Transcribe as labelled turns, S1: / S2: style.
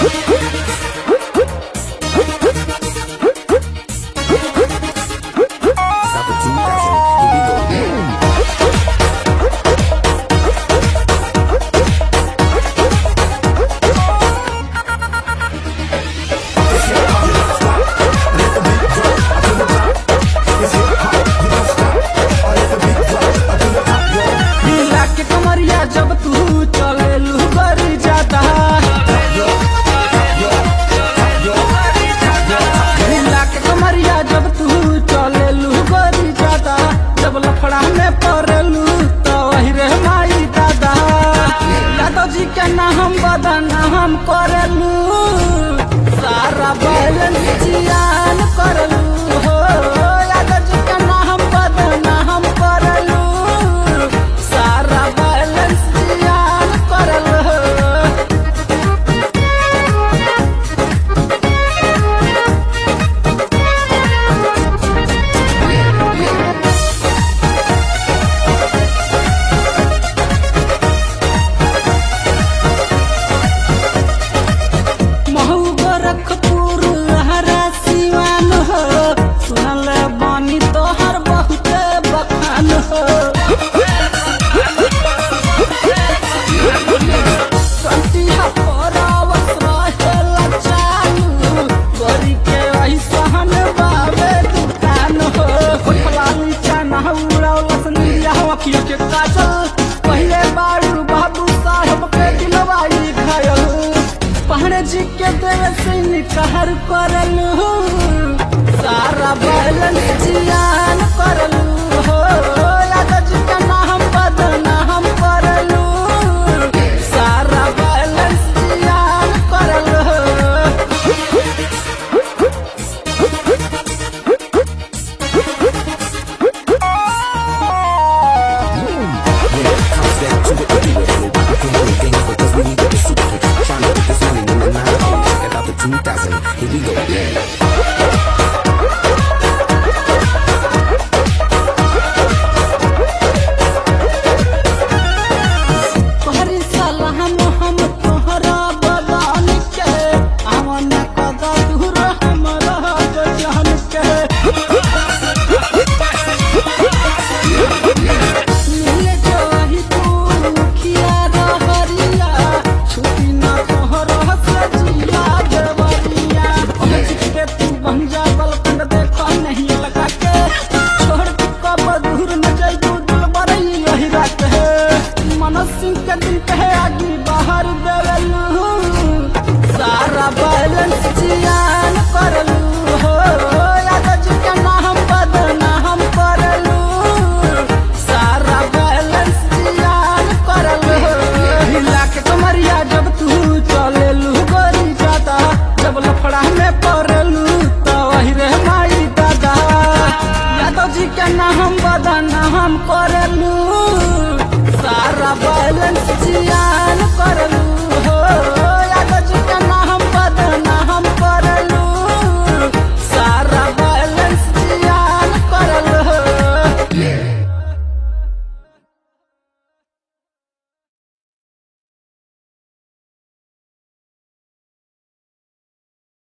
S1: जब तू चले लुगरी जाता हिला के कमरिया जब तू चले लुगरी जाता जब लफड़ा में पड़लू तो वही रे माई दादा यादव जी के ना हम बदना हम करलू सारा बैलेंस जियान करलू हो यादव जी के ना हम बदना हम करलू सारा पहले बारू बाबू साहब के दिलवाई घायल पहले जी के देवे से निकहर करलू सारा बैलेंस जियान करलू हो यादव जी का ना हम बदना हम करलू सारा बैलेंस जियान करलू
S2: Here we go, yeah. Singh के दिल पे आगे बाहर देवलू सारा बैलेंस जियान करलू हो यादव जी के ना हम बदना हम करलू सारा बैलेंस जियान करलू हिला के कमरिया जब तू चले लुगरी जाता जब लफड़ा में पड़लू तो वही रे माई दादा यादव जी के ना हम बदना हम करलू सारा बैलेंस जियान करलू।